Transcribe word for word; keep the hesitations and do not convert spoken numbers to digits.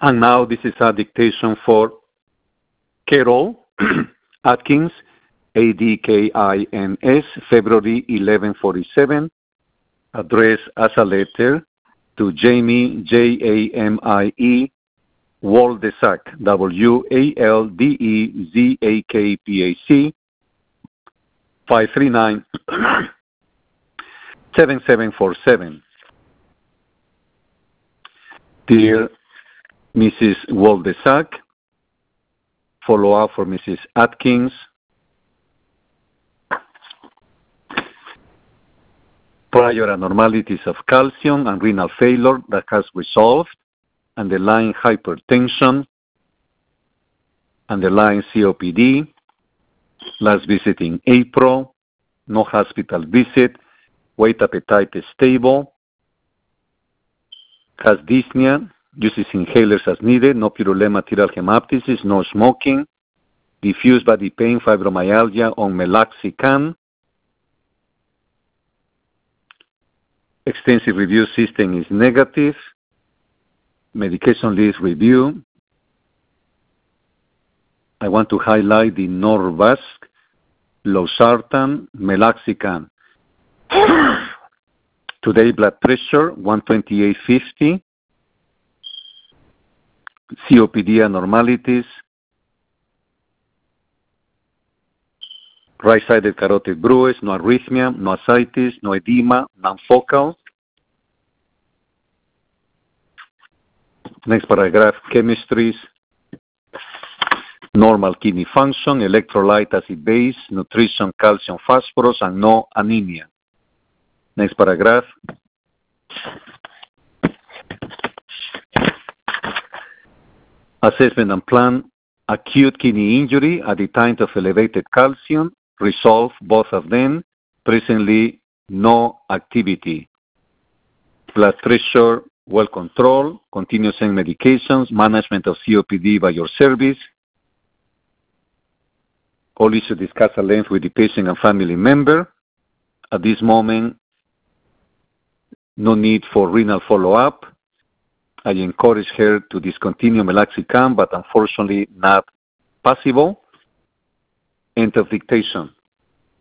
And now this is a dictation for Carol Atkins, A D K I N S, February eleven forty-seven, addressed as a letter to Jamie, J A M I E, Waldezac, W A L D E Z A K P A C, five three nine, seven seven four seven. Dear Missus Waldezac, follow-up for Missus Atkins. Prior abnormalities of calcium and renal failure that has resolved, underlying hypertension, underlying C O P D, last visit in April, no hospital visit, weight appetite is stable, has dyspnea, uses inhalers as needed, no purulent material hemoptysis, no smoking, diffuse body pain, fibromyalgia on meloxicam, extensive review system is negative, medication list review. I want to highlight the Norvasc, losartan, meloxicam. Today, blood pressure, one twenty-eight fifty. C O P D abnormalities. Right-sided carotid bruise, no arrhythmia, no ascites, no edema, non-focal. Next paragraph, chemistries. Normal kidney function, electrolyte acid base, nutrition, calcium, phosphorus, and no anemia. Next paragraph. Assessment and plan. Acute kidney injury at the time of elevated calcium. Resolve both of them. Presently, no activity. Blood pressure, well controlled. Continuous medications. Management of C O P D by your service. All issues discussed at length with the patient and family member. At this moment, no need for renal follow-up. I encourage her to discontinue meloxicam, but unfortunately not possible. End of dictation.